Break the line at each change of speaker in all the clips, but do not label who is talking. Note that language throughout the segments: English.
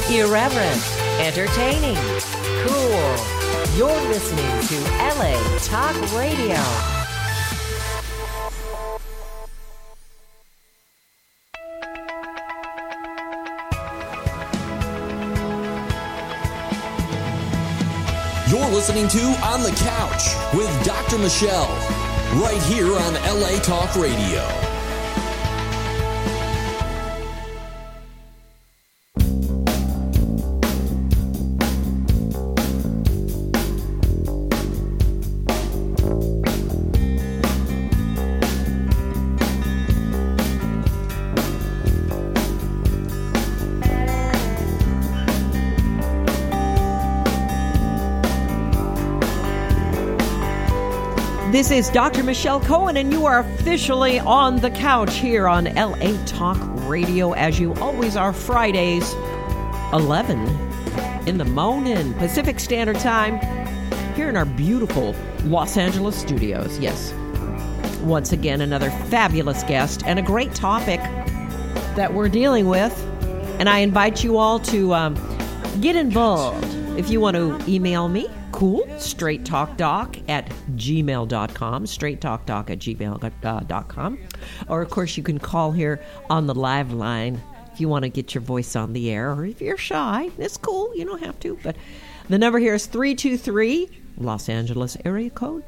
Irreverent, entertaining, cool. You're listening to LA Talk Radio.
You're listening to On the Couch with Dr. Michelle, right here on LA Talk Radio.
This is Dr. Michelle Cohen, and you are officially on the couch here on LA Talk Radio, as you always are, Fridays, 11 in the morning, Pacific Standard Time, here in our beautiful Los Angeles studios. Yes, once again, another fabulous guest and a great topic that we're dealing with, and I invite you all to get involved. If you want to email me, cool, straighttalkdoc@gmail.com, straighttalkdoc@gmail.com. Or, of course, you can call here on the live line if you want to get your voice on the air. Or if you're shy, it's cool. You don't have to. But the number here is 323, Los Angeles area code,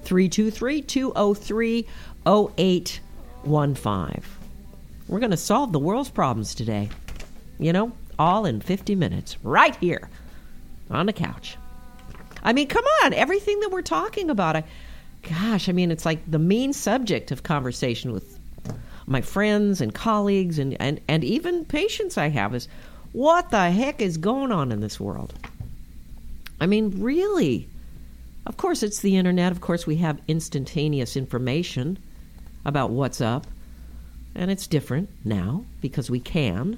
323-203-0815. We're going to solve the world's problems today. You know, all in 50 minutes, right here on the couch. I mean, come on, everything that we're talking about, it's like the main subject of conversation with my friends and colleagues and even patients I have is, what the heck is going on in this world? I mean, really? Of course, it's the internet. Of course, we have instantaneous information about what's up. And it's different now because we can.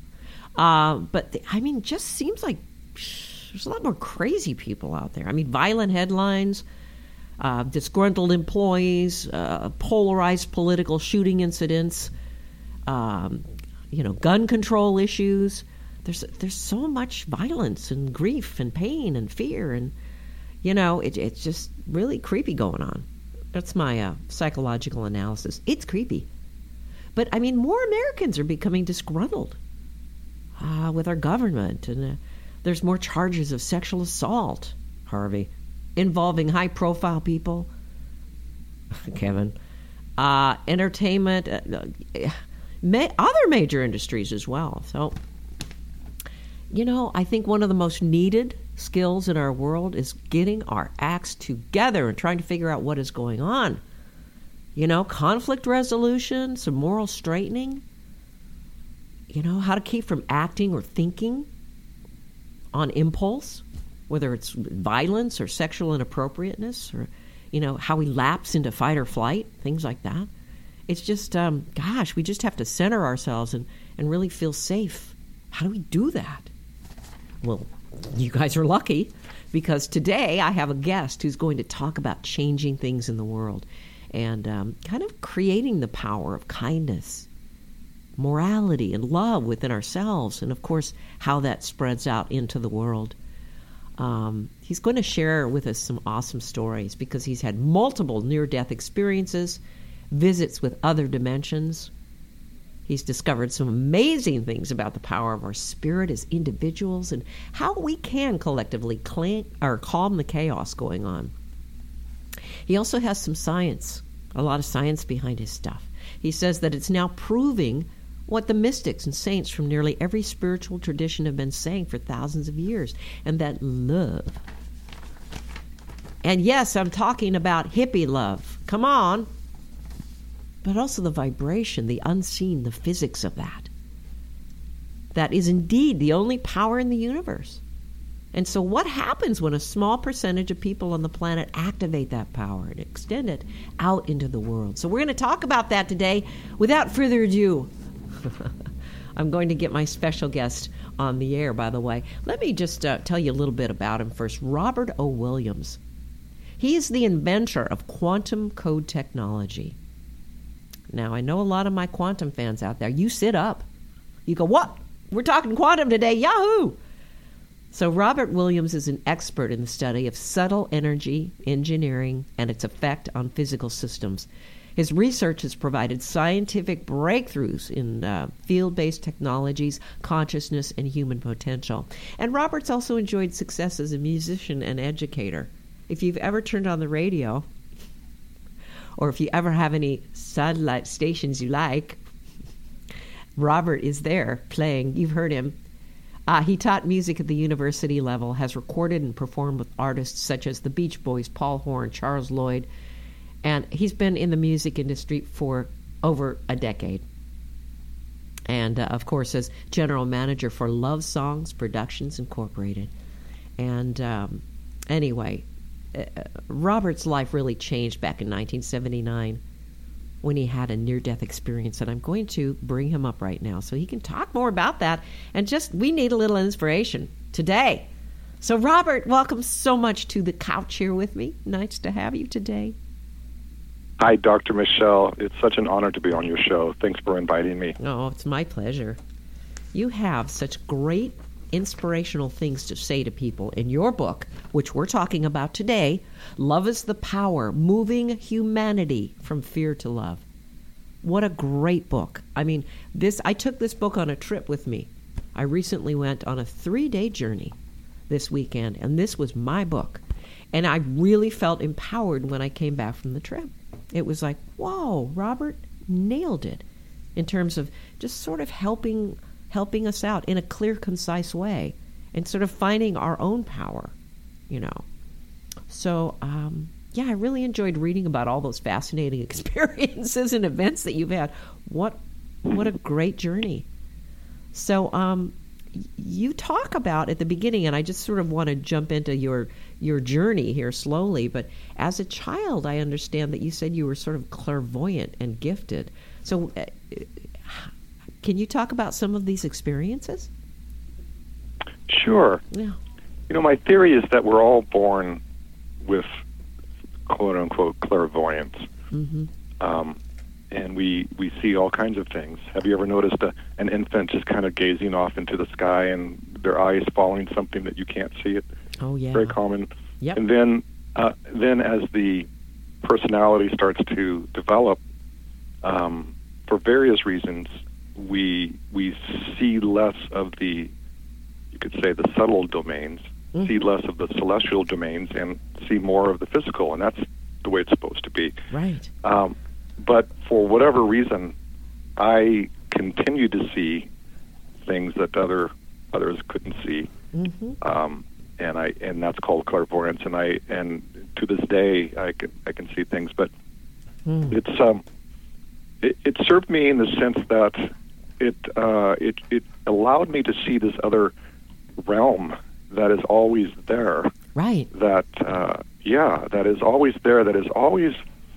Just seems like there's a lot more crazy people out there. I mean, violent headlines, disgruntled employees, polarized political shooting incidents, gun control issues. There's so much violence and grief and pain and fear, and it's just really creepy going on. That's my psychological analysis. It's creepy, but I mean, more Americans are becoming disgruntled with our government, and there's more charges of sexual assault, Harvey, involving high-profile people. Kevin. Entertainment, other major industries as well. So, I think one of the most needed skills in our world is getting our acts together and trying to figure out what is going on. Conflict resolution, some moral straightening. How to keep from acting or thinking on impulse, whether it's violence or sexual inappropriateness, or how we lapse into fight or flight, things like that. It's just we just have to center ourselves and really feel safe. How do we do that? Well, you guys are lucky, because today I have a guest who's going to talk about changing things in the world and kind of creating the power of kindness, morality, and love within ourselves, and of course how that spreads out into the world. He's going to share with us some awesome stories because he's had multiple near-death experiences, visits with other dimensions. He's discovered some amazing things about the power of our spirit as individuals and how we can collectively calm the chaos going on. He also has some science, a lot of science behind his stuff. He says that it's now proving what the mystics and saints from nearly every spiritual tradition have been saying for thousands of years, and that love. And yes, I'm talking about hippie love. Come on. But also the vibration, the unseen, the physics of that. That is indeed the only power in the universe. And so what happens when a small percentage of people on the planet activate that power and extend it out into the world? So we're going to talk about that today. Without further ado, I'm going to get my special guest on the air, by the way. Let me just tell you a little bit about him first. Robert O. Williams. He is the inventor of quantum code technology. Now, I know a lot of my quantum fans out there. You sit up. You go, what? We're talking quantum today. Yahoo! So Robert Williams is an expert in the study of subtle energy engineering and its effect on physical systems. His research has provided scientific breakthroughs in field-based technologies, consciousness, and human potential. And Robert's also enjoyed success as a musician and educator. If you've ever turned on the radio, or if you ever have any satellite stations you like, Robert is there playing. You've heard him. He taught music at the university level, has recorded and performed with artists such as the Beach Boys, Paul Horn, Charles Lloyd, and he's been in the music industry for over a decade. And, of course, as general manager for Love Songs Productions Incorporated. And anyway, Robert's life really changed back in 1979 when he had a near-death experience, and I'm going to bring him up right now so he can talk more about that. And we need a little inspiration today. So, Robert, welcome so much to the couch here with me. Nice to have you today.
Hi, Dr. Michelle. It's such an honor to be on your show. Thanks for inviting me.
Oh, it's my pleasure. You have such great inspirational things to say to people in your book, which we're talking about today, Love is the Power, Moving Humanity from Fear to Love. What a great book. I mean, I took this book on a trip with me. I recently went on a 3-day journey this weekend, and this was my book. And I really felt empowered when I came back from the trip. It was like, whoa, Robert nailed it in terms of just sort of helping us out in a clear, concise way and sort of finding our own power, you know. So, I really enjoyed reading about all those fascinating experiences and events that you've had. What a great journey. So, you talk about at the beginning, and I just sort of want to jump into your journey here slowly, but as a child, I understand that you said you were sort of clairvoyant and gifted. So, can you talk about some of these experiences?
Sure.
Yeah.
You know, my theory is that we're all born with quote-unquote clairvoyance.
Mm-hmm.
And we see all kinds of things. Have you ever noticed an infant just kind of gazing off into the sky and their eyes following something that you can't see? It?
Oh, yeah.
Very common.
Yep.
And then as the personality starts to develop, for various reasons, we see less of the, you could say, the subtle domains, see less of the celestial domains, and see more of the physical, and that's the way it's supposed to be.
Right.
But for whatever reason, I continue to see things that others couldn't see, and that's called clairvoyance. And to this day, I can see things, but it served me in the sense that it allowed me to see this other realm that is always there.
Right.
That is always there. That is always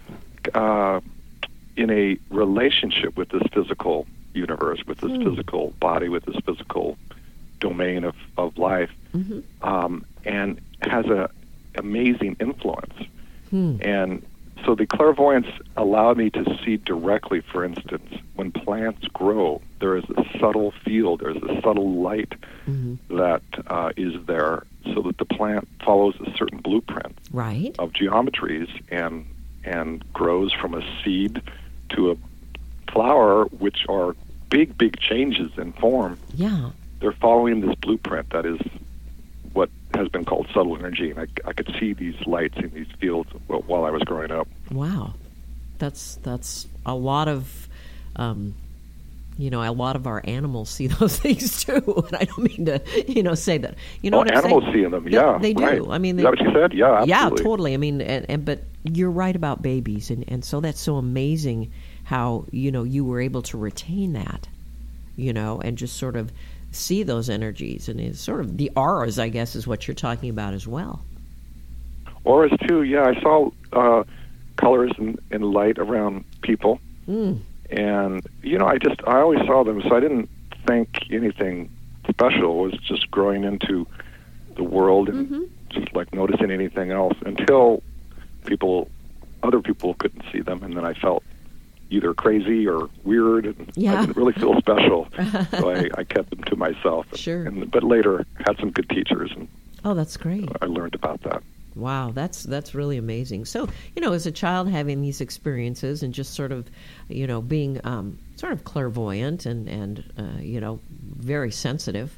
in a relationship with this physical universe, with this physical body, with this physical domain of life, and has a amazing influence. And so the clairvoyance allowed me to see directly. For instance, when plants grow, there is a subtle field, there's a subtle light that is there, so that the plant follows a certain blueprint of geometries and grows from a seed to a flower, which are big changes in form.
Yeah.
They're following this blueprint that is what has been called subtle energy, and I could see these lights in these fields while I was growing up.
Wow, that's a lot of, a lot of our animals see those things too. And I don't mean to, say that. You know what I'm saying?
Animals see them, yeah.
They do.
Right.
I mean,
is that what you said? Yeah, absolutely.
Yeah, totally. I mean, but you're right about babies, and so that's so amazing how you were able to retain that, and just sort of see those energies, and it's sort of the auras, I guess, is what you're talking about as well.
Auras too, yeah. I saw colors and light around people, and I always saw them, so I didn't think anything special. It was just growing into the world and just like noticing anything else until other people couldn't see them, and then I felt either crazy or weird, and I didn't really feel special, so I kept them to myself.
Sure.
But later had some good teachers, and
oh, that's great.
I learned about that.
Wow, that's really amazing. So, as a child having these experiences and just sort of, being sort of clairvoyant and very sensitive,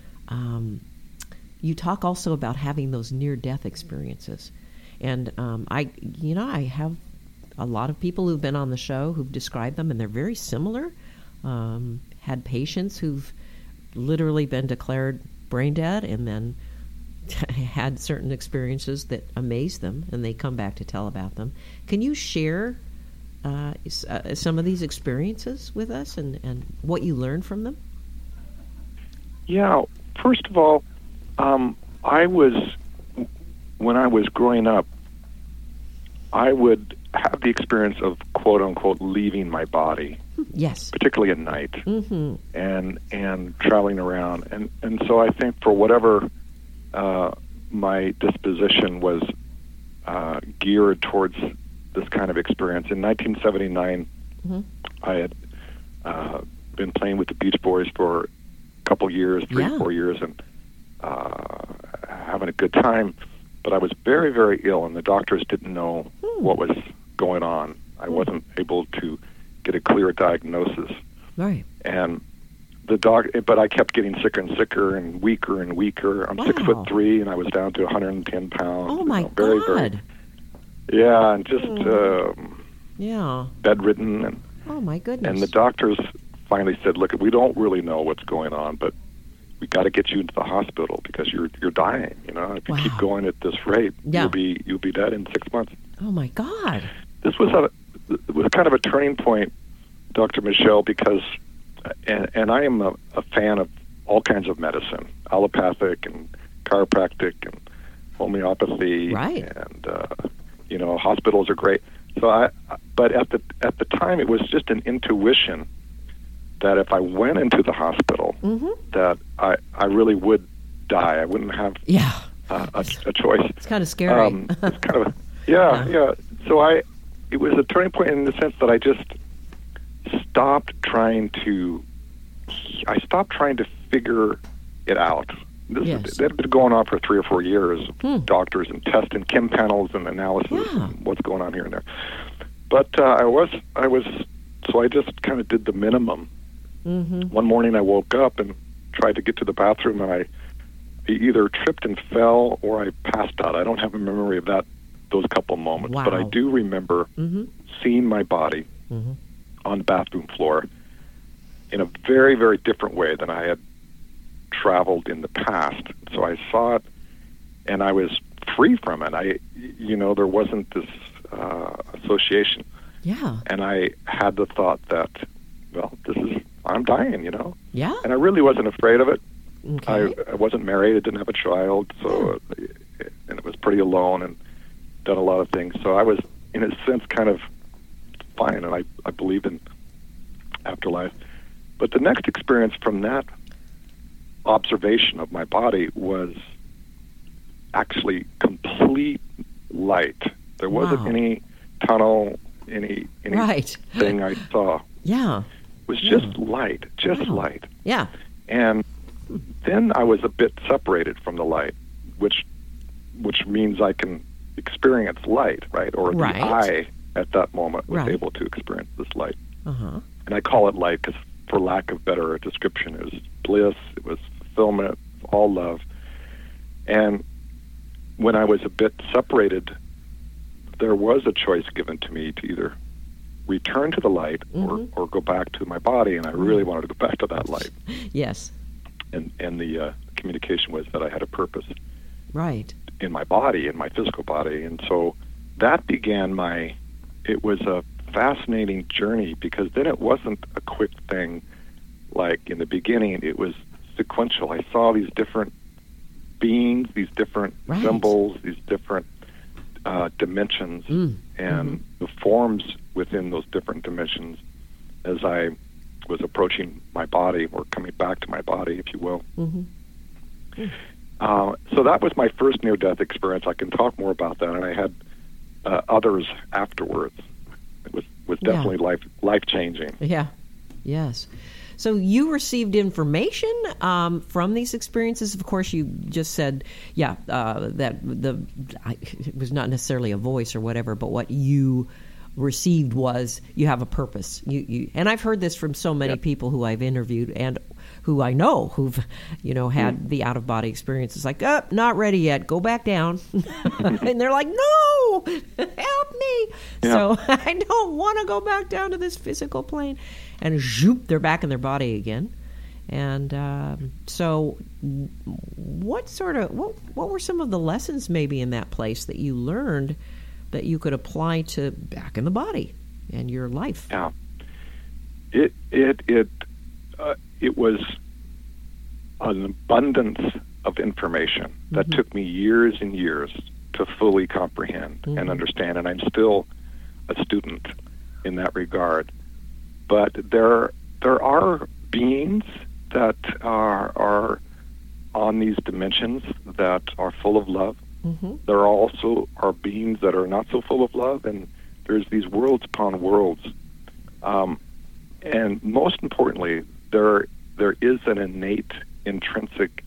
you talk also about having those near-death experiences. And I have a lot of people who've been on the show who've described them, and they're very similar. Had patients who've literally been declared brain dead and then had certain experiences that amazed them, and they come back to tell about them. Can you share some of these experiences with us and what you learned from them?
Yeah. First of all, when I was growing up, I would have the experience of quote unquote leaving my body.
Yes.
Particularly at night,
mm-hmm.
and traveling around, and so I think for whatever my disposition was geared towards this kind of experience. In 1979,
mm-hmm.
I had been playing with the Beach Boys for a couple years, 3-4 years, and having a good time. But I was very, very ill, and the doctors didn't know what was going on. I wasn't able to get a clear diagnosis.
Right.
And but I kept getting sicker and sicker and weaker. I'm 6'3", and I was down to 110 pounds.
Oh my
very,
God!
Yeah, and just bedridden, and
oh my goodness!
And the doctors finally said, "Look, we don't really know what's going on, but we got to get you into the hospital because you're dying. If you keep going at this rate, you'll be dead in 6 months."
Oh my God!
This was kind of a turning point, Dr. Michelle, because. And I am a fan of all kinds of medicine, allopathic and chiropractic and homeopathy,
right?
And hospitals are great. But at the time, it was just an intuition that if I went into the hospital,
mm-hmm.
that I really would die. I wouldn't have a choice.
It's kind of scary.
It's kind of yeah. So it was a turning point in the sense that I just stopped trying to figure it out. That had been going on for 3 or 4 years. Doctors and tests and chem panels and analysis and what's going on here and there. But so I just kind of did the minimum.
Mm-hmm.
One morning I woke up and tried to get to the bathroom, and I either tripped and fell or I passed out. I don't have a memory of those couple moments, but I do remember seeing my body on the bathroom floor in a very, very different way than I had traveled in the past. So I saw it, and I was free from it. There wasn't this association.
Yeah.
And I had the thought that, I'm dying,
Yeah.
And I really wasn't afraid of it.
Okay.
I wasn't married. I didn't have a child, and it was pretty alone and done a lot of things. So I was, in a sense, kind of fine, and I believe in afterlife. But the next experience from that observation of my body was actually complete light. There wasn't any tunnel, any thing I saw.
Yeah.
It was just light, light.
Yeah.
And then I was a bit separated from the light, which means I can experience light, right? Or the eye at that moment was able to experience this light.
Uh-huh.
And I call it light because, for lack of better description, it was bliss, it was fulfillment, all love. And when I was a bit separated, there was a choice given to me to either return to the light or go back to my body, and I really wanted to go back to that light.
Yes.
And the communication was that I had a purpose.
Right.
In my body, in my physical body. And so that began it was a fascinating journey, because then it wasn't a quick thing like in the beginning. It was sequential. I saw these different beings, these different symbols, these different dimensions, and the forms within those different dimensions as I was approaching my body, or coming back to my body, if you will. So that was my first near-death experience. I can talk more about that, and I had others afterwards. It was definitely life changing.
Yeah. Yes. So you received information from these experiences. Of course, you just said, that it was not necessarily a voice or whatever, but what you received was you have a purpose. And I've heard this from so many people who I've interviewed and who I know who've, had the out-of-body experiences. Like, not ready yet. Go back down. And they're like, no, help me.
Yeah.
So I don't want to go back down to this physical plane. And zoop, they're back in their body again. And so what were some of the lessons maybe in that place that you learned that you could apply to back in the body and your life?
Yeah. It was an abundance of information that took me years and years to fully comprehend and understand, and I'm still a student in that regard. But there are beings that are on these dimensions that are full of love. There also are beings that are not so full of love, and there's these worlds upon worlds. And most importantly, there is an innate, intrinsic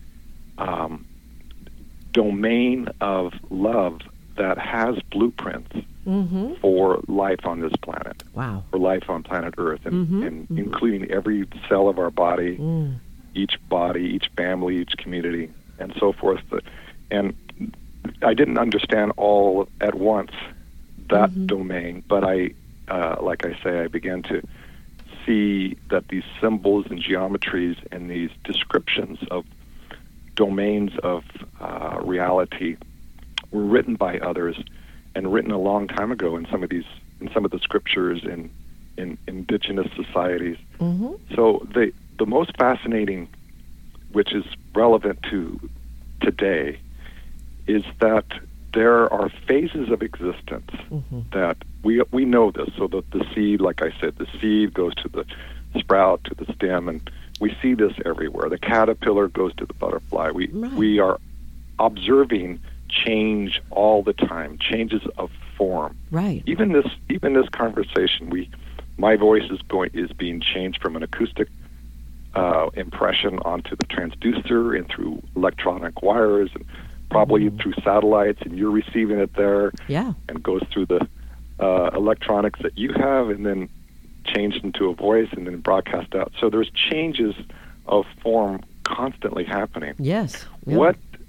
domain of love that has blueprints for life on this planet.
Wow.
For life on planet Earth, and including every cell of our body, each family, each community, and so forth. And I didn't understand all at once that domain, but like I say, I began to see that these symbols and geometries and these descriptions of domains of reality were written by others and written a long time ago in some of the scriptures in indigenous societies. So the most fascinating, which is relevant to today, is that there are phases of existence that we know this. So that the seed, like I said, the seed goes to the sprout, to the stem, and we see this everywhere. The caterpillar goes to the butterfly. We are observing change all the time, changes of form.
Right.
Even this conversation, my voice is being changed from an acoustic impression onto the transducer and through electronic wires and probably through satellites, and you're receiving it there.
Yeah.
And goes through the electronics that you have, and then changed into a voice, and then broadcast out. So there's changes of form constantly happening.
Yes. Yeah.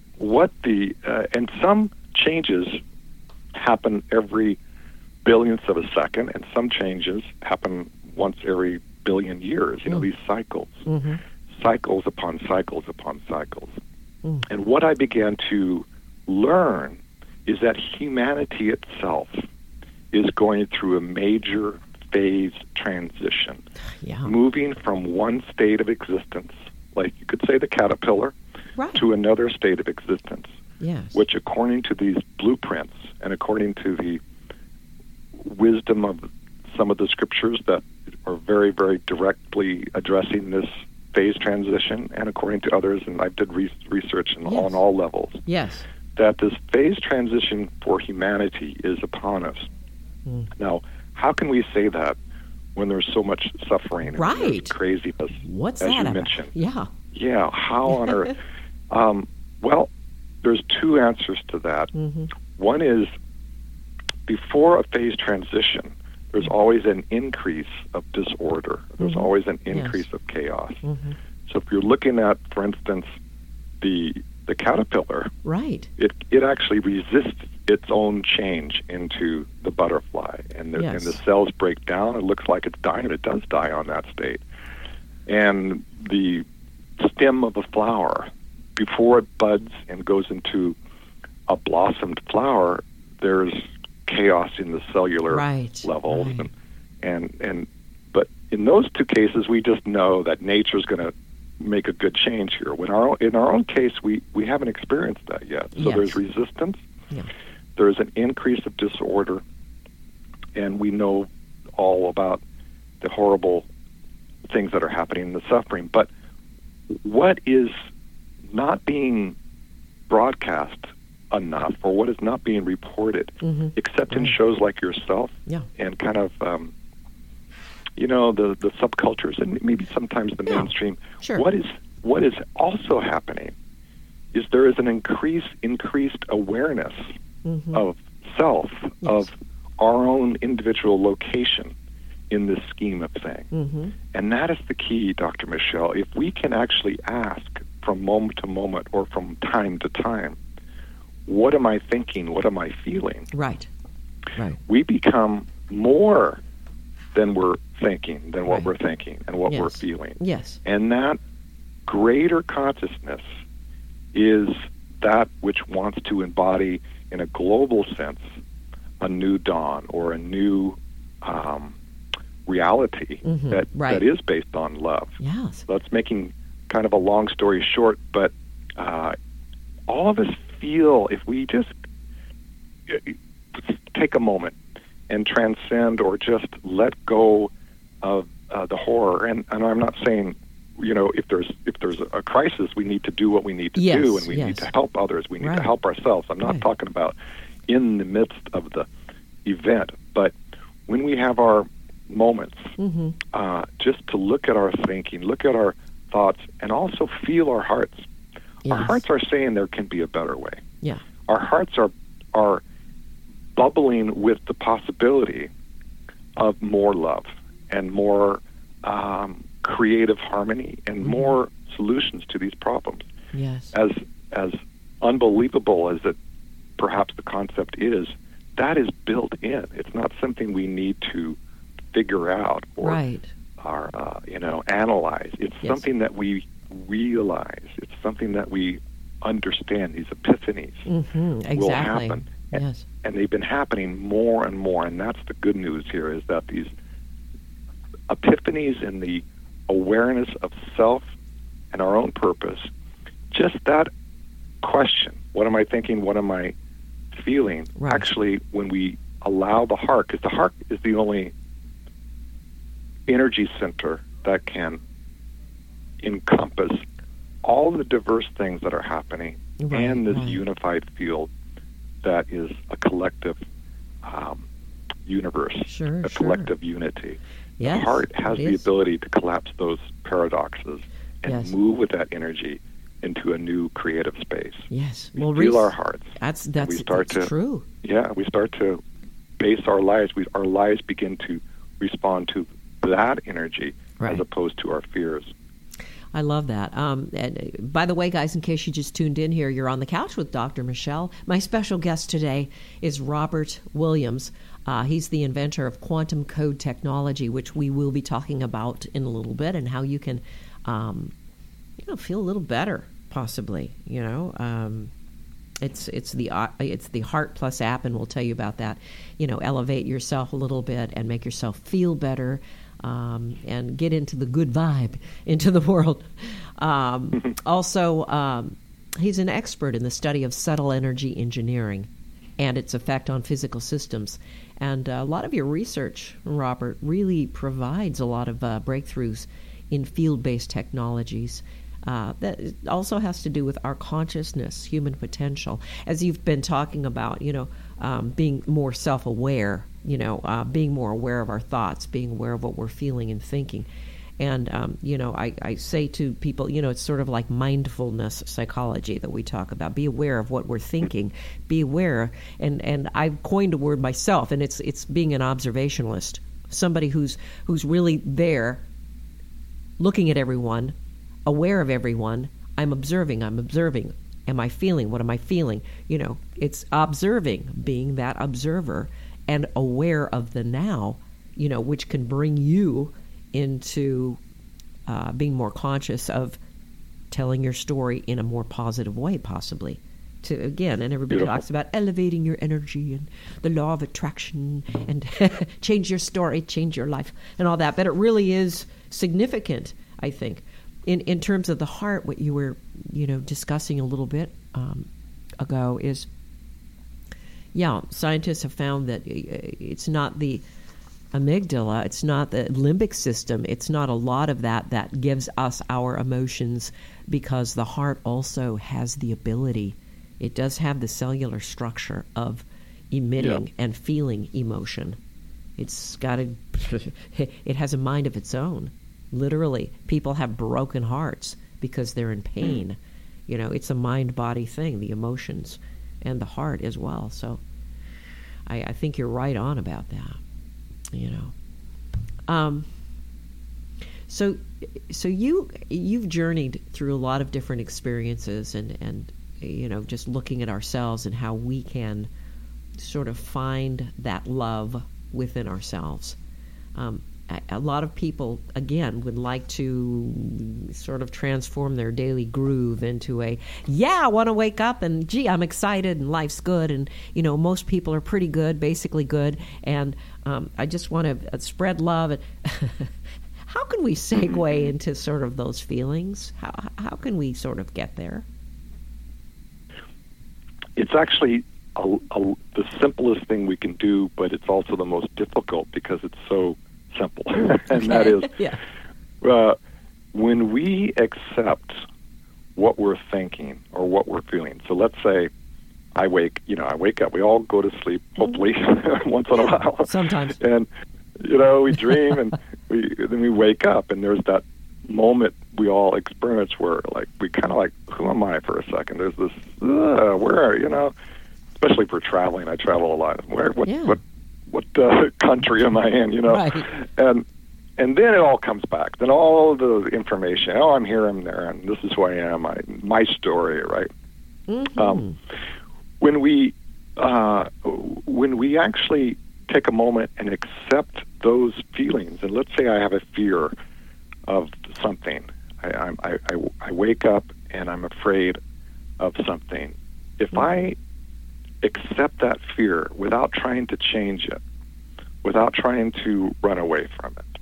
And some changes happen every billionth of a second, and some changes happen once every billion years. These cycles, cycles upon cycles upon cycles. And what I began to learn is that humanity itself is going through a major phase transition, moving from one state of existence, like you could say the caterpillar, to another state of existence, which according to these blueprints and according to the wisdom of some of the scriptures that are very, very directly addressing this phase transition, and according to others, and I did research on all levels, that this phase transition for humanity is upon us. Now, how can we say that when there's so much suffering and there's craziness,
What's
as
that
you
about?
mentioned?
Yeah,
how on earth? Well, there's two answers to that. One is, before a phase transition, there's always an increase of disorder. There's always an increase of chaos. So if you're looking at, for instance, the caterpillar, it actually resists its own change into the butterfly, and the cells break down. It looks like it's dying. It does die on that state. And the stem of a flower, before it buds and goes into a blossomed flower, there's chaos in the cellular levels, but in those two cases, we just know that nature's going to make a good change here. In our own case, we haven't experienced that yet. So there's resistance. There's an increase of disorder, and we know all about the horrible things that are happening and the suffering. But what is not being broadcast enough, or what is not being reported, except in shows like yourself, and kind of the subcultures and maybe sometimes the mainstream.
Sure.
What is also happening is there is an increased awareness of self, of our own individual location in this scheme of things. And that is the key, Dr. Michelle. If we can actually ask from moment to moment or from time to time, what am I thinking? What am I feeling?
Right.
We become more than we're thinking, than what we're thinking and what we're feeling.
Yes.
And that greater consciousness is that which wants to embody, in a global sense, a new dawn or a new reality that is based on love.
Yes.
That's making kind of a long story short, but all of us feel, if we just take a moment and transcend or just let go of the horror, and I'm not saying, if there's a crisis, we need to do what we need to do, and we need to help others. We need to help ourselves. I'm not talking about in the midst of the event, but when we have our moments, just to look at our thinking, look at our thoughts, and also feel our hearts. Yes. Our hearts are saying there can be a better way.
Yeah.
Our hearts are bubbling with the possibility of more love and more creative harmony and more solutions to these problems.
Yes.
As unbelievable as it perhaps the concept is, that is built in. It's not something we need to figure out or analyze. It's something that we realize. It's something that we understand. These epiphanies will happen.
Yes.
And they've been happening more and more, and that's the good news here, is that these epiphanies in the awareness of self and our own purpose, just that question, what am I thinking, what am I feeling, actually, when we allow the heart, because the heart is the only energy center that can encompass all the diverse things that are happening and this unified field that is a collective universe, a collective unity.
Yes,
the heart has the ability to collapse those paradoxes and move with that energy into a new creative space.
Yes.
We feel our hearts.
That's true.
Yeah, we start to base our lives. Our lives begin to respond to that energy as opposed to our fears.
I love that. And by the way, guys, in case you just tuned in here, you're on the couch with Dr. Michelle. My special guest today is Robert Williams. He's the inventor of quantum code technology, which we will be talking about in a little bit, and how you can, feel a little better, possibly. It's the Heart Plus app, and we'll tell you about that. Elevate yourself a little bit and make yourself feel better. And get into the good vibe into the world. Also, he's an expert in the study of subtle energy engineering and its effect on physical systems. And a lot of your research, Robert, really provides a lot of breakthroughs in field-based technologies. That also has to do with our consciousness, human potential. As you've been talking about, being more self-aware, being more aware of our thoughts, being aware of what we're feeling and thinking. And, I say to people, it's sort of like mindfulness psychology that we talk about. Be aware of what we're thinking. Be aware. And I've coined a word myself, and it's being an observationalist, somebody who's really there, looking at everyone, aware of everyone. I'm observing. Am I feeling? What am I feeling? It's observing, being that observer and aware of the now, which can bring you into being more conscious of telling your story in a more positive way, possibly. And everybody talks about elevating your energy and the law of attraction and change your story, change your life, and all that. But it really is significant, I think. In terms of the heart, what you were, discussing a little bit ago is, scientists have found that it's not the amygdala, it's not the limbic system, it's not a lot of that gives us our emotions, because the heart also has the ability, it does have the cellular structure of emitting and feeling emotion. It's got a it has a mind of its own. Literally, people have broken hearts because they're in pain. You know, it's a mind-body thing, the emotions and the heart as well. So I think you're right on about that, you know. So you've journeyed through a lot of different experiences and you know, just looking at ourselves and how we can sort of find that love within ourselves. A lot of people, again, would like to sort of transform their daily groove into I want to wake up and, gee, I'm excited and life's good. And, you know, most people are pretty good, basically good. And I just want to spread love. How can we segue into sort of those feelings? How can we sort of get there?
It's actually the simplest thing we can do, but it's also the most difficult because it's so simple. And that is when we accept what we're thinking or what we're feeling. So let's say I wake up. We all go to sleep, hopefully, once in a while.
Sometimes.
And, you know, we dream and then we wake up, and there's that moment we all experience where, like, we kind of like, who am I for a second? There's this, where, you know, especially for traveling. I travel a lot. What country am I in, you know?
Right.
And then it all comes back. Then all the information, I'm here, I'm there, and this is who I am, my story, right?
Mm-hmm.
When we actually take a moment and accept those feelings, and let's say I have a fear of something. I wake up and I'm afraid of something. If I accept that fear without trying to change it, without trying to run away from it,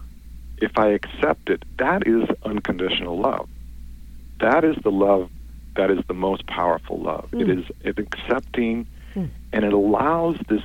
if I accept it, that is unconditional love. That is the love that is the most powerful love. It's accepting, and it allows this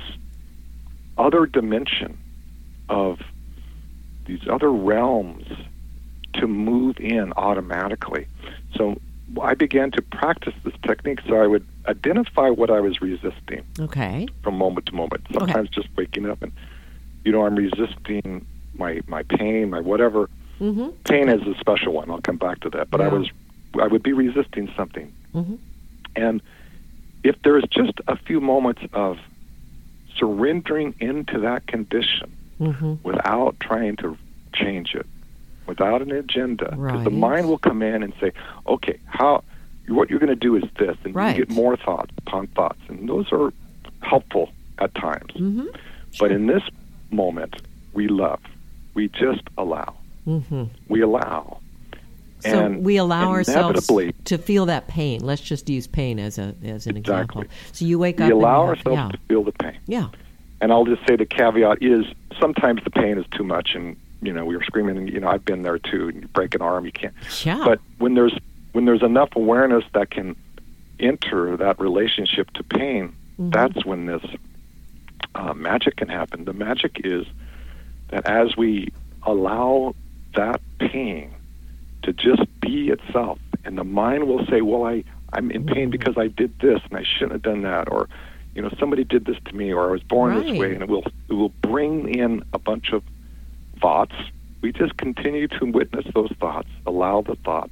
other dimension of these other realms to move in automatically. So I began to practice this technique so I would identify what I was resisting from moment to moment. Sometimes just waking up and, you know, I'm resisting my pain, my whatever. Mm-hmm. Pain is a special one. I'll come back to that. But I would be resisting something. Mm-hmm. And if there's just a few moments of surrendering into that condition without trying to change it, without an agenda, because the mind will come in and say, okay, what you're going to do is this, and you get more thoughts upon thoughts, and those are helpful at times. Mm-hmm. But in this moment, we love. We just allow. Mm-hmm. We allow.
So and we allow ourselves to feel that pain. Let's just use pain as an example. So you wake up.
We allow ourselves to feel the pain.
Yeah.
And I'll just say the caveat is sometimes the pain is too much, and you know we were screaming, and you know I've been there too. And you break an arm, you can't.
Yeah.
But when there's enough awareness that can enter that relationship to pain, that's when this magic can happen. The magic is that as we allow that pain to just be itself, and the mind will say, well, I'm in pain because I did this and I shouldn't have done that, or you know somebody did this to me, or I was born this way, and it will bring in a bunch of thoughts. We just continue to witness those thoughts, allow the thoughts.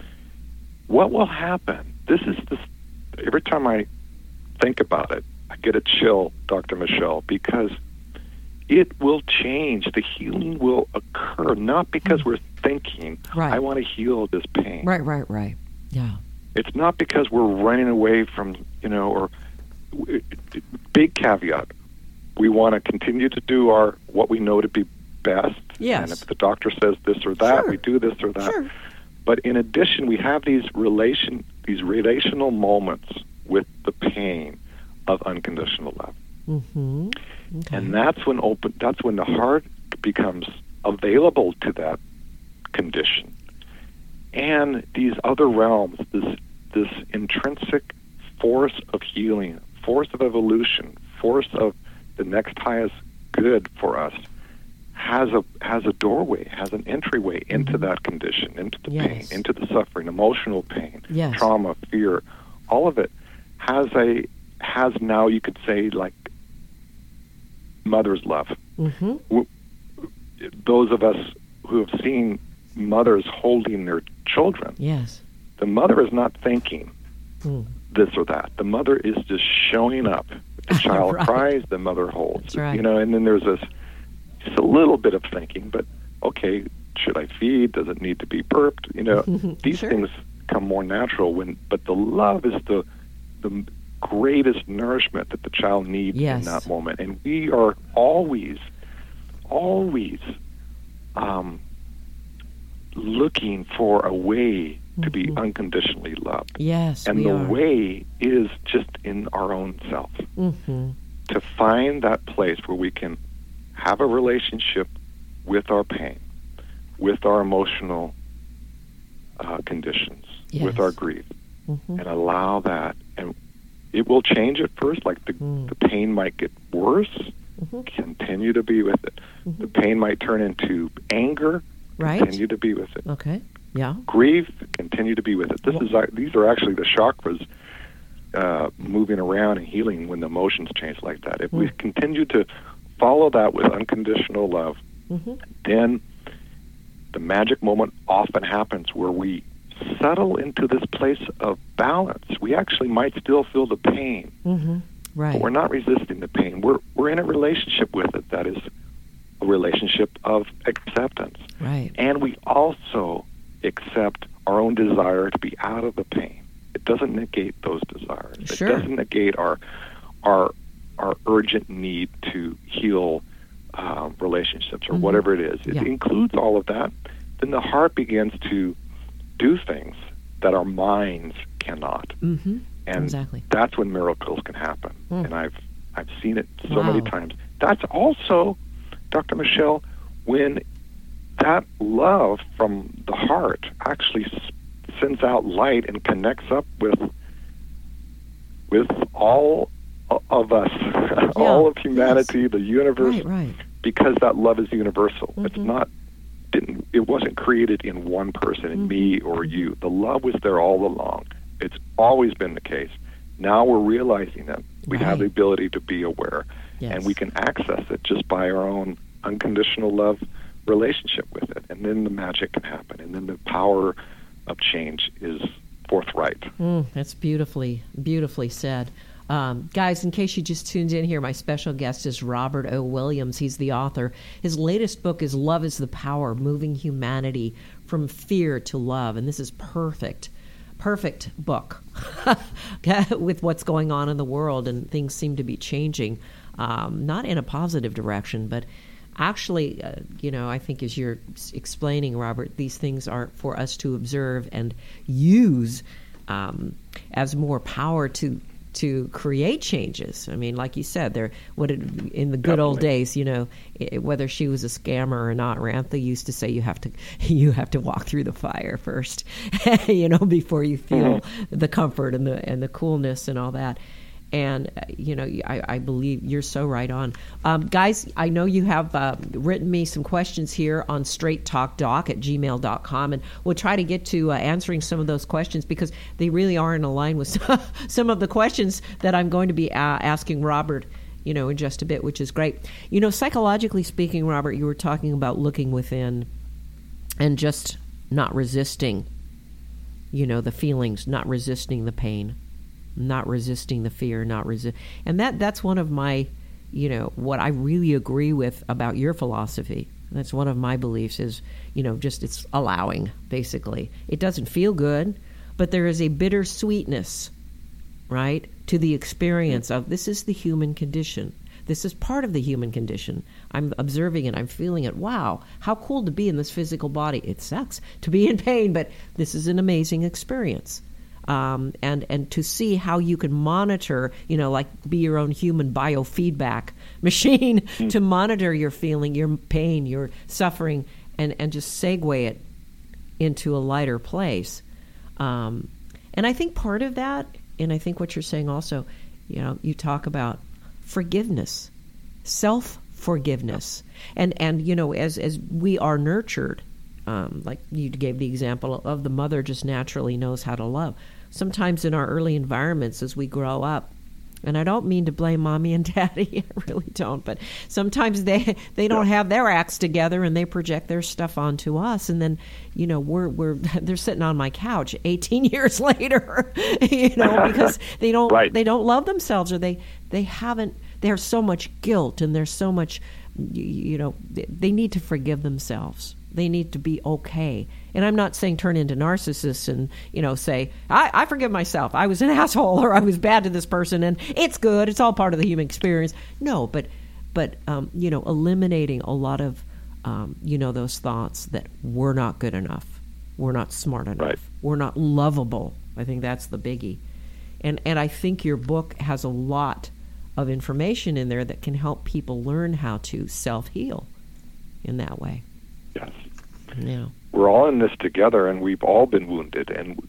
What will happen? Every time I think about it, I get a chill, Dr. Michelle, because it will change. The healing will occur, not because we're thinking, I want to heal this pain.
Right. Yeah.
It's not because we're running away from, or big caveat. We want to continue to do what we know to be best.
Yes.
And if the doctor says this or that, we do this or that.
Sure.
But in addition, we have these relational moments with the pain of unconditional love.
Mm-hmm. Okay.
And that's when the heart becomes available to that condition. And these other realms, this intrinsic force of healing, force of evolution, force of the next highest good for us, has a doorway, has an entryway into that condition, into the pain, into the suffering, emotional pain, trauma, fear. All of it has now, you could say, like mother's love. Mm-hmm. those of us who have seen mothers holding their children,
Yes.
the mother is not thinking this or that. The mother is just showing up. If the child
Right.
cries, the mother holds.
That's right.
And then there's just a little bit of thinking, but okay, should I feed? Does it need to be burped? These
Sure.
things come more natural but the love is the greatest nourishment that the child needs
Yes.
in that moment. And we are always looking for a way to be unconditionally loved.
Yes,
And
we
the
are.
way is just in our own self.
Mm-hmm.
To find that place where we can have a relationship with our pain, with our emotional conditions,
Yes.
with our grief,
Mm-hmm.
and allow that. And it will change at first, like the pain might get worse.
Mm-hmm.
Continue to be with it. The pain might turn into anger.
Right.
Continue to be with it.
Okay. Yeah.
Grief, continue to be with it. These are actually the chakras moving around and healing when the emotions change like that. If we continue to follow that with unconditional love, then the magic moment often happens where we settle into this place of balance. We actually might still feel the pain,
Right.
but we're not resisting the pain. We're in a relationship with it that is a relationship of acceptance.
Right.
And we also accept our own desire to be out of the pain. It doesn't negate those desires.
Sure.
It doesn't negate our urgent need to heal relationships or whatever it is. It
Yeah.
includes all of that. Then the heart begins to do things that our minds cannot.
Mm-hmm.
And
Exactly.
that's when miracles can happen. And I've seen it so
Wow.
many times. That's also, Dr. Michelle, when that love from the heart actually sends out light and connects up with all of us, all of humanity, the universe,
Right.
because that love is universal. It wasn't created in one person, in me or you. The love was there all along. It's always been the case. Now we're realizing that we have the
Right.
ability to be aware,
Yes.
and we can access it just by our own unconditional love relationship with it. And then the magic can happen, and then the power of change is forthright.
That's beautifully said. Guys, in case you just tuned in here, my special guest is Robert O. Williams. He's the author. His latest book is Love is the Power, Moving Humanity from Fear to Love. And this is perfect book with what's going on in the world, and things seem to be changing, not in a positive direction, but actually, I think as you're explaining, Robert, these things are for us to observe and use as more power to create changes. I mean, like you said, in the good old days, whether she was a scammer or not, Rantha used to say you have to walk through the fire first, before you feel the comfort and the coolness and all that. And, I believe you're so right on. Guys, I know you have written me some questions here on straighttalkdoc@gmail.com, and we'll try to get to answering some of those questions because they really are in line with some of the questions that I'm going to be asking Robert, in just a bit, which is great. Psychologically speaking, Robert, you were talking about looking within and just not resisting, the feelings, not resisting the pain, not resisting the fear, and that's one of my, what I really agree with about your philosophy. That's one of my beliefs is, just it's allowing, basically. It doesn't feel good, but there is a bittersweetness, right, to the experience of this is the human condition. This is part of the human condition. I'm observing it. I'm feeling it. Wow, how cool to be in this physical body. It sucks to be in pain, but this is an amazing experience. And to see how you can monitor, like be your own human biofeedback machine to monitor your feeling, your pain, your suffering, and just segue it into a lighter place. And I think part of that, and I think what you're saying also, you talk about forgiveness, self-forgiveness. And as we are nurtured, like you gave the example of the mother just naturally knows how to love. Sometimes in our early environments as we grow up, And I don't mean to blame mommy and daddy. I really don't. But sometimes they don't have their acts together, and they project their stuff onto us. And then, they're sitting on my couch 18 years later, because they don't
Right.
they don't love themselves, or they haven't. There's so much guilt, and there's so much, they need to forgive themselves. They need to be okay. And I'm not saying turn into narcissists and, say, I forgive myself. I was an asshole, or I was bad to this person, and it's good. It's all part of the human experience. No, but eliminating a lot of, those thoughts that we're not good enough. We're not smart enough.
Right.
We're not lovable. I think that's the biggie. And I think your book has a lot of information in there that can help people learn how to self-heal in that way.
Yes.
Yeah.
We're all in this together, and we've all been wounded. And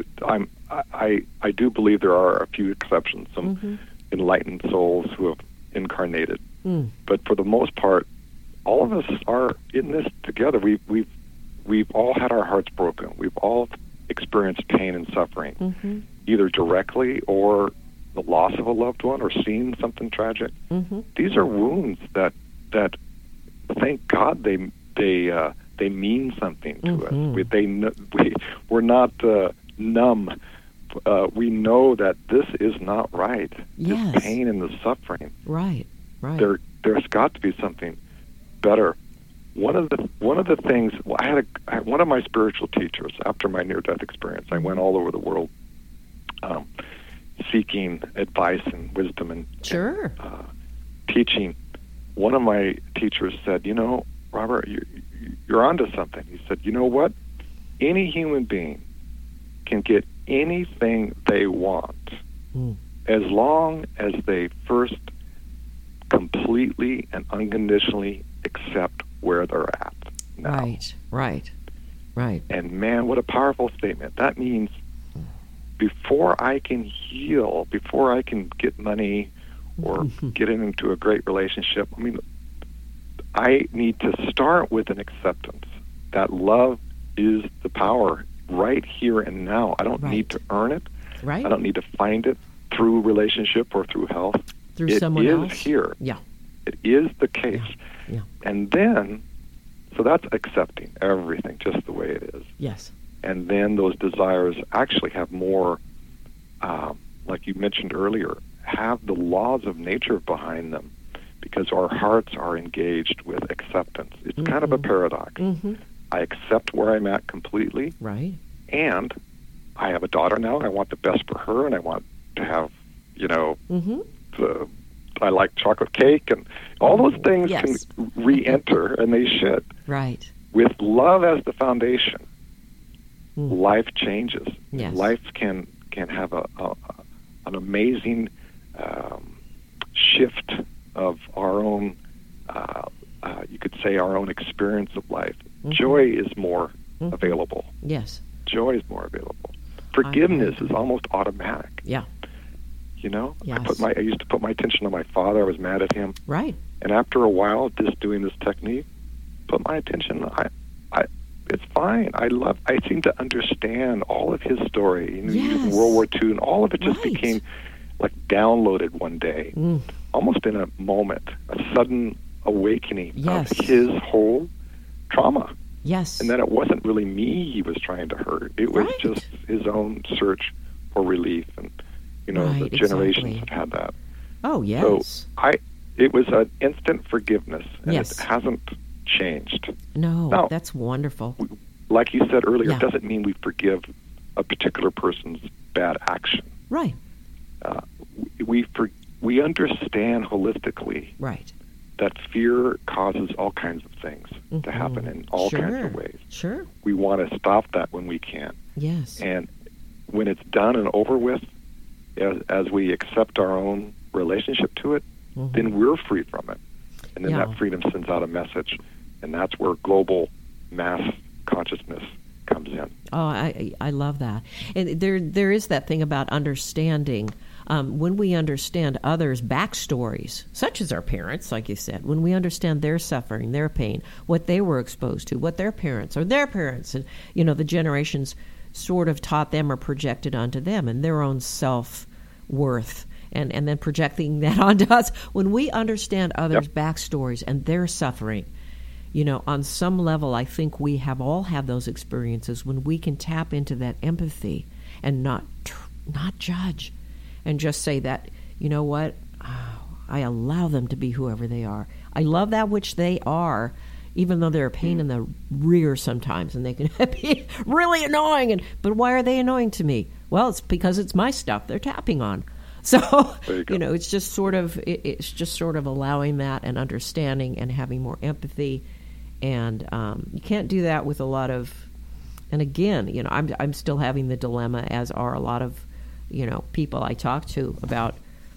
I do believe there are a few exceptions, some enlightened souls who have incarnated. But for the most part, all of us are in this together. We've all had our hearts broken. We've all experienced pain and suffering, either directly or the loss of a loved one, or seen something tragic. These are wounds that thank God they mean something to us. We're not numb. We know that this is not right.
Yes.
This pain and the suffering.
Right.
There's got to be something better. One of the things, I had one of my spiritual teachers after my near-death experience. I went all over the world seeking advice and wisdom and teaching. One of my teachers said, Robert, you're onto something. He said, you know what? Any human being can get anything they want as long as they first completely and unconditionally accept where they're at now.
Right.
And man, what a powerful statement. That means before I can heal, before I can get money or get into a great relationship, I need to start with an acceptance that love is the power right here and now. I don't need to earn it.
Right.
I don't need to find it through relationship or through health.
Through someone else.
It is here.
Yeah.
It is the case.
Yeah.
And then, so that's accepting everything just the way it is.
Yes.
And then those desires actually have more, like you mentioned earlier, have the laws of nature behind them, because our hearts are engaged with acceptance. It's kind of a paradox. I accept where I'm at completely.
Right.
And I have a daughter now, and I want the best for her, and I want to have, I like chocolate cake, and all those things can re-enter, and they should.
Right.
With love as the foundation, life changes.
Yes.
Life can have an amazing shift of our own, you could say, our own experience of life. Joy is more available.
Yes.
Joy is more available. Forgiveness is almost automatic.
Yeah. Yes.
I used to put my attention on my father. I was mad at him.
Right.
And after a while, just doing this technique, put my attention. It's fine. I seem to understand all of his story. Even World War II, and all of it just became like downloaded one day, almost in a moment, a sudden awakening of his whole trauma.
Yes.
And then it wasn't really me he was trying to hurt. It was just his own search for relief. And, the generations have had that.
Oh, yes.
So it was an instant forgiveness, and it hasn't changed.
No,
now,
that's wonderful.
Like you said earlier, it doesn't mean we forgive a particular person's bad action.
Right.
We understand holistically that fear causes all kinds of things to happen in all kinds of ways.
Sure.
We want to stop that when we can.
Yes.
And when it's done and over with, as we accept our own relationship to it, then we're free from it. And then that freedom sends out a message. And that's where global mass consciousness comes in.
Oh, I love that. And there is that thing about understanding. When we understand others' backstories, such as our parents, like you said, when we understand their suffering, their pain, what they were exposed to, what their parents or their parents, and the generations sort of taught them or projected onto them, and their own self-worth and then projecting that onto us. When we understand others' backstories and their suffering, on some level, I think we have all had those experiences when we can tap into that empathy and not judge, and just say that, you know what, I allow them to be whoever they are. I love that which they are, even though they're a pain in the rear sometimes, and they can be really annoying. But why are they annoying to me? Well, it's because it's my stuff they're tapping on. So, it's just sort of allowing that and understanding and having more empathy. And you can't do that with a lot of, and again, I'm still having the dilemma, as are a lot of, people I talk to, about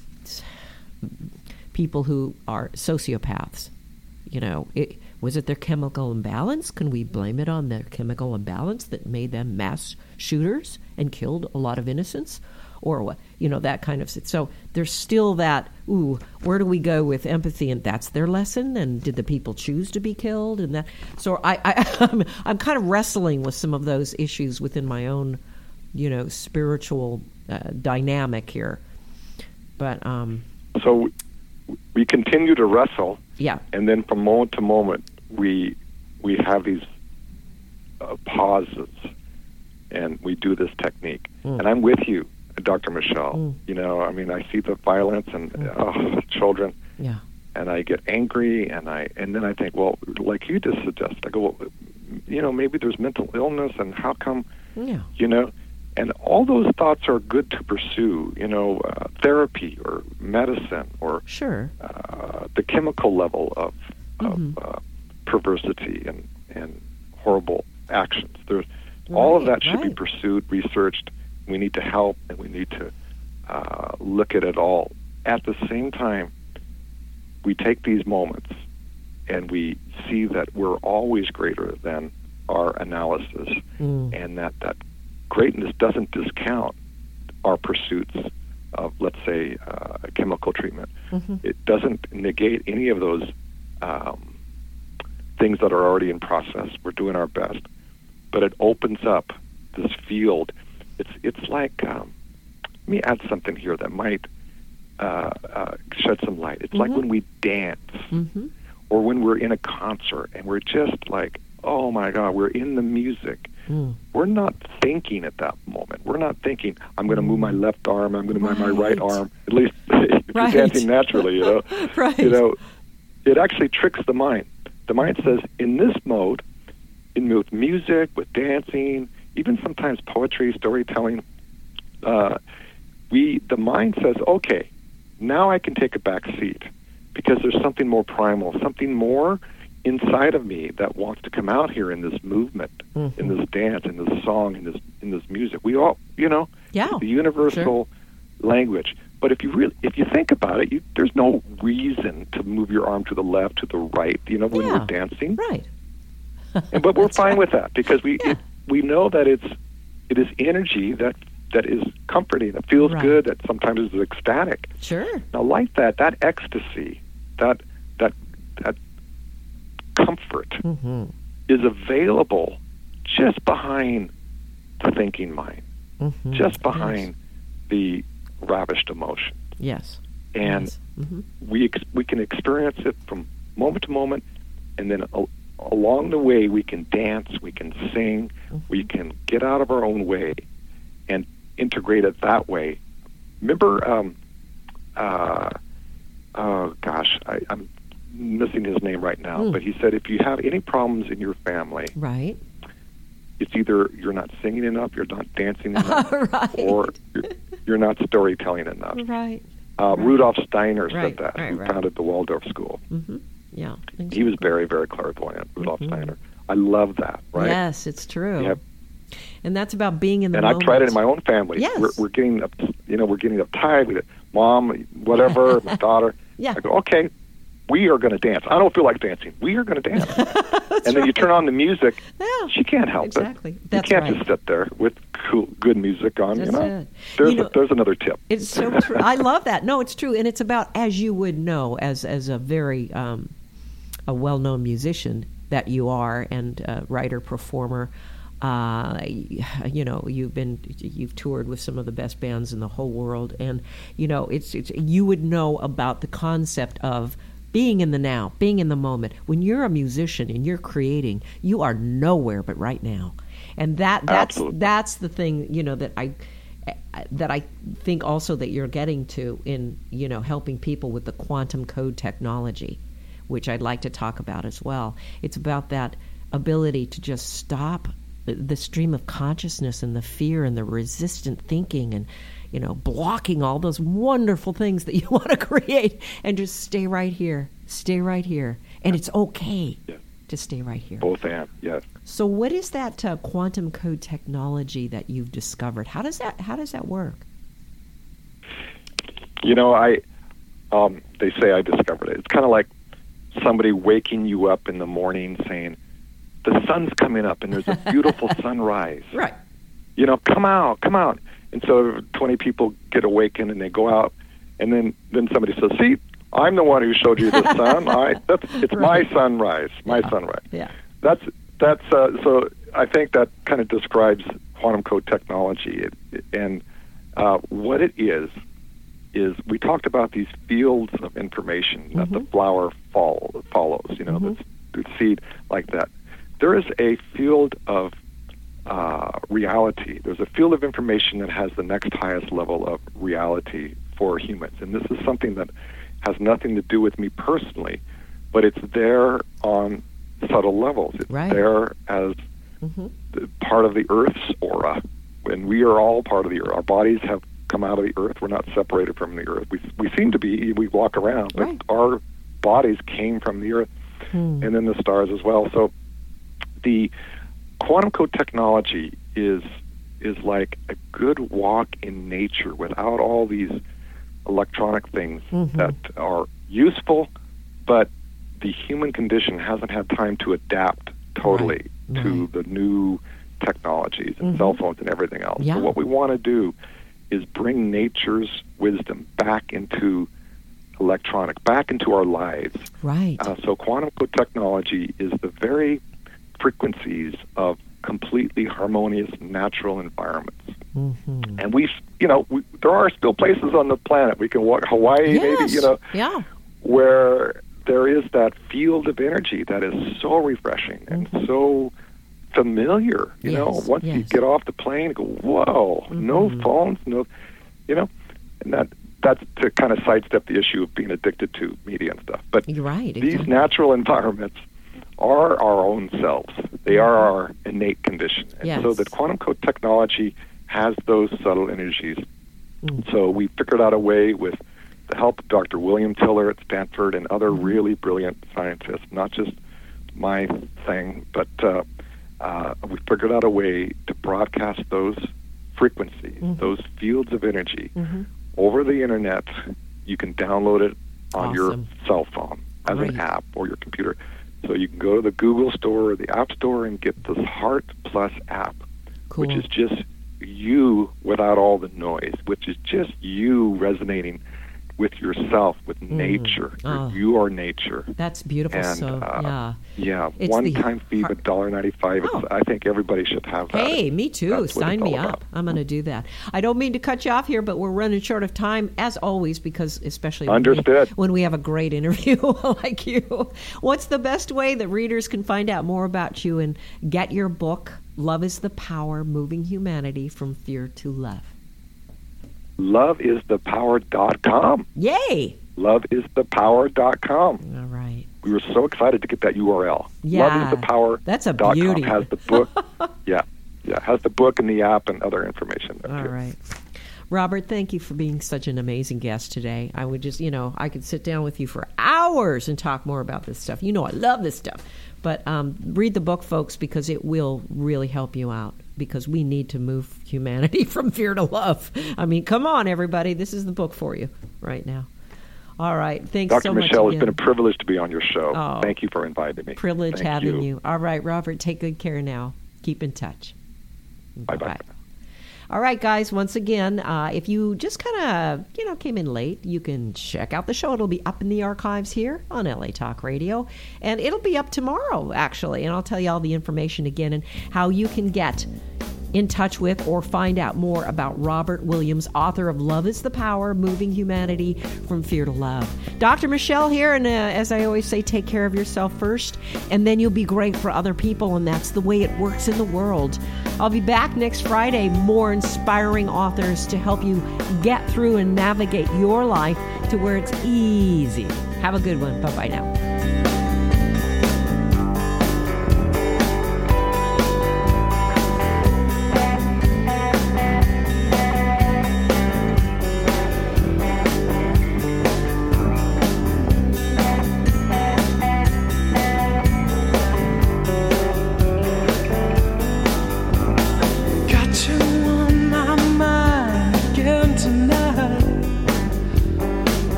people who are sociopaths. Was it their chemical imbalance? Can we blame it on their chemical imbalance that made them mass shooters and killed a lot of innocents? Or what, that kind of. So there's still that, where do we go with empathy? And that's their lesson. And did the people choose to be killed? And that. So I'm kind of wrestling with some of those issues within my own, spiritual dynamic here. But
so we continue to wrestle.
Yeah.
And then from moment to moment, we have these pauses, and we do this technique. And I'm with you, Dr. Michelle. I see the violence and children.
Yeah.
And I get angry, and then I think, well, like you just suggested, I go, well, maybe there's mental illness, and how come, and all those thoughts are good to pursue, therapy or medicine or
sure,
the chemical level of perversity and horrible actions. There's all of that should be pursued, researched. We need to help, and we need to look at it all. At the same time, we take these moments and we see that we're always greater than our analysis, and that greatness doesn't discount our pursuits of, let's say, chemical treatment. It doesn't negate any of those things that are already in process. We're doing our best, but it opens up this field. It's like, let me add something here that might shed some light. It's like when we dance, or when we're in a concert and we're just like, oh my God, we're in the music. We're not thinking at that moment. We're not thinking, I'm going to move my left arm, I'm going to move my right arm. At least if you're dancing naturally, it actually tricks the mind. The mind says, in this mode, with music, with dancing, even sometimes poetry, storytelling, the mind says, okay, now I can take a back seat, because there's something more primal, something more inside of me that wants to come out here in this movement, in this dance, in this song, in this music. We all, the universal language. But if you think about it, there's no reason to move your arm to the left, to the right, when we're dancing.
Right.
But we're fine with that, because we know that it is energy that is comforting, that feels good, that sometimes is ecstatic.
Sure.
Now, like that ecstasy, that comfort is available just behind the thinking mind, just behind the ravished emotion.
Yes.
And we can experience it from moment to moment, and then along the way we can dance, we can sing, we can get out of our own way and integrate it that way. Remember, I'm missing his name right now, but he said, if you have any problems in your family, it's either you're not singing enough, you're not dancing enough, or you're not storytelling enough. Rudolf Steiner said that, who founded the Waldorf School.
Yeah,
he was very, very clairvoyant, Rudolf Steiner. I love that, right?
Yes, it's true. And that's about being in the
moment.
moment.
And I've tried it in my own family.
Yes.
We're getting up, we're getting uptight with it. Mom, whatever, my daughter. I go, okay, we are going to dance. I don't feel like dancing. We are going to dance. And then you turn on the music. She can't help it. You can't just sit there with good music on. There's another tip.
It's so true. I love that. No, it's true, and it's about, as you would know, as a very a well-known musician that you are, and writer, performer. You've toured with some of the best bands in the whole world, and it's you would know about the concept of being in the now, being in the moment. When you're a musician and you're creating, you are nowhere but right now, and that's the thing that I think also that you're getting to in helping people with the quantum code technology, which I'd like to talk about as well. It's about that ability to just stop the stream of consciousness and the fear and the resistant thinking and blocking all those wonderful things that you want to create, and just stay right here, and it's okay to stay right here.
Both and, yes.
So what is that quantum code technology that you've discovered? How does that work?
They say I discovered it. It's kind of like somebody waking you up in the morning saying, the sun's coming up and there's a beautiful sunrise.
Right.
Come out. And so 20 people get awakened and they go out, and then somebody says, see, I'm the one who showed you the sun. It's right. My sunrise.
Yeah.
That's so I think that kind of describes quantum code technology. And what it is we talked about these fields of information that the flower follows, the seed like that. There is a field of reality. There's a field of information that has the next highest level of reality for humans. And this is something that has nothing to do with me personally, but it's there on subtle levels. It's there as part of the Earth's aura. And we are all part of the Earth. Our bodies have come out of the Earth. We're not separated from the Earth. We seem to be. We walk around, but our bodies came from the Earth, and then the stars as well. So the quantum code technology is like a good walk in nature without all these electronic things that are useful, but the human condition hasn't had time to adapt totally to the new technologies and cell phones and everything else.
Yeah.
So what we want to do is bring nature's wisdom back into back into our lives.
Right.
So quantum code technology is the very frequencies of completely harmonious natural environments. And there are still places on the planet we can walk, Hawaii maybe, where there is that field of energy that is so refreshing and so familiar. Once you get off the plane, you go, whoa, no phones, and that's to kind of sidestep the issue of being addicted to media and stuff. But these natural environments are our own selves. They are our innate condition. And so the quantum code technology has those subtle energies. So we figured out a way with the help of Dr. William Tiller at Stanford and other really brilliant scientists, not just my thing, but we figured out a way to broadcast those frequencies, those fields of energy over the internet. You can download it on your cell phone as an app or your computer. So you can go to the Google Store or the App Store and get the Heart Plus app, which is just you without all the noise, which is just you resonating with yourself, with nature. You are nature.
That's beautiful.
And, one-time fee of $1.95. I think everybody should have that.
Hey, me too. Sign me up. I'm going to do that. I don't mean to cut you off here, but we're running short of time, as always, because especially when we have a great interview like you. What's the best way that readers can find out more about you and get your book, Love is the Power, Moving Humanity from Fear to Love?
loveisthepower.com.
Yay!
loveisthepower.com.
All right.
We were so excited to get that URL.
Yeah.
loveisthepower.com.
That's a beauty.
Has the book. Has the book and the app and other information there.
All right. Robert, thank you for being such an amazing guest today. I would just, I could sit down with you for hours and talk more about this stuff. I love this stuff. But read the book, folks, because it will really help you out, because we need to move humanity from fear to love. I mean, come on, everybody. This is the book for you right now. All right. Thanks
Dr.
so much.
Dr. Michelle,
again.
it's been a privilege to be on your show. Oh, thank you for inviting me.
Privilege having you. All right, Robert, take good care now. Keep in touch.
Bye-bye.
All right, guys, once again, if you just kind of, came in late, you can check out the show. It'll be up in the archives here on LA Talk Radio. And it'll be up tomorrow, actually. And I'll tell you all the information again and how you can get in touch with or find out more about Robert Williams, author of Love is the Power, Moving Humanity from Fear to Love. Dr. Michelle here, and as I always say, take care of yourself first, and then you'll be great for other people, and that's the way it works in the world. I'll be back next Friday, more inspiring authors to help you get through and navigate your life to where it's easy. Have a good one. Bye-bye now.